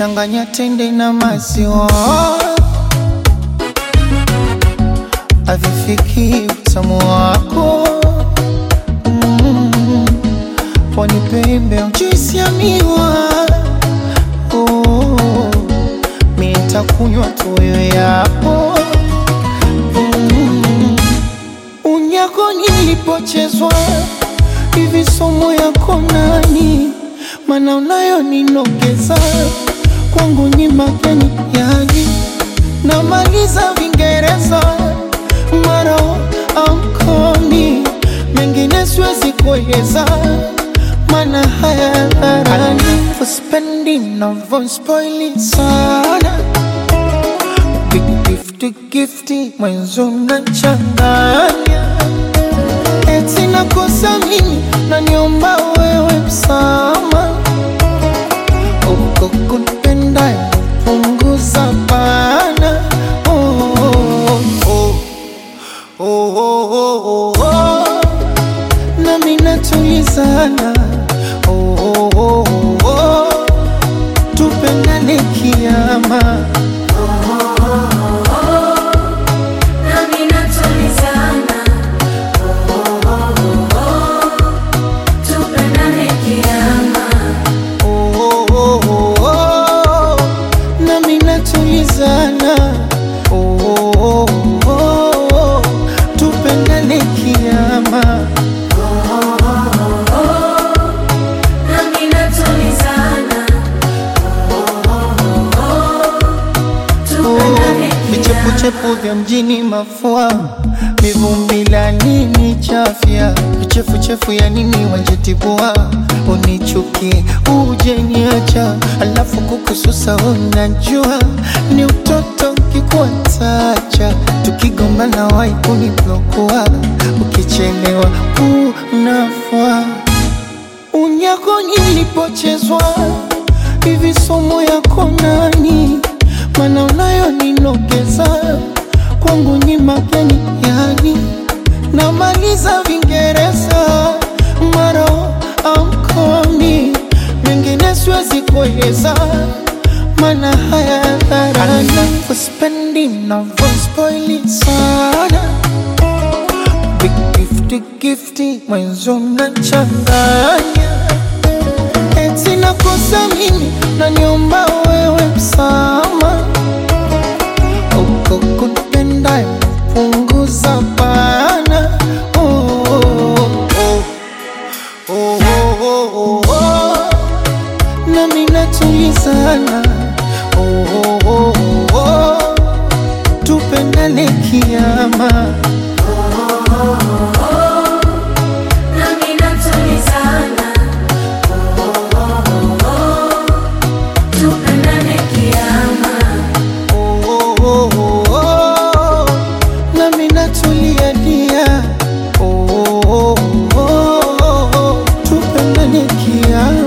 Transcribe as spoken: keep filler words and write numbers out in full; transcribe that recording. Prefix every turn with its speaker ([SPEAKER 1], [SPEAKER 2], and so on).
[SPEAKER 1] changanya tende na maziwa, havifiki utamu wako. mm. Pwani pembe juisi ya miwa, oh. Mi nitakunywa tu wewe yapo. mm. Unyako nilipochezwa hivi somo yako nani, mana unayo ninogeza kwangu ni mageni yani. Namaliza Vingereza mara amkoni, mengine siwezi kueleza mana haya dharani. For spending never spoiling sana, big gifty gifty mwenzo na changanya. Eti nakosa mimi na niomba wewe msama, uko kunipenda punguza bana. oh, oh, oh, oh, oh, oh, oh. Na mina tulizana, oh, oh, oh, oh, oh. Tupendane kiyama. Tulizana, oh, oh, oh, oh. Tupendane kiyama. oh, oh, oh. Nami natulizana, oh, oh, oh. Tupendane kiyama. Vichefuchefu vya mjini mafua, mivumbi la nini chafya, vichefuchefu ya nini wanjitibua. Unichukie uje niacha, alafu kukususa unajua ni utoto kikuatacha. Tukigombana wai kuniblokua, ukichelewa unafua. Unyako nilipochezwa hivi somo yako nani, mana unayo ninogeza kwangu ni mageni yani. Namaliza Vingereza mara amkoni, mengine siwezi kueleza mana haya dharani. For spending never spoiling sana, big gifty gifty mwenzo na changanya. Eti nakosa mimi na niomba wewe msama, uko kunipenda punguza bana. oh, oh, oh. Oh, oh, oh, oh, oh. Na mina tulizana, oh, oh, oh, oh, oh. Tupendane kiyama. oh, oh, oh, oh. Na mina tulizana, oh, oh, oh, oh. Tupendane kiyama. oh, oh, oh, oh. Na mina tuliadia, oh, oh, oh, oh. Tupendane kiyama.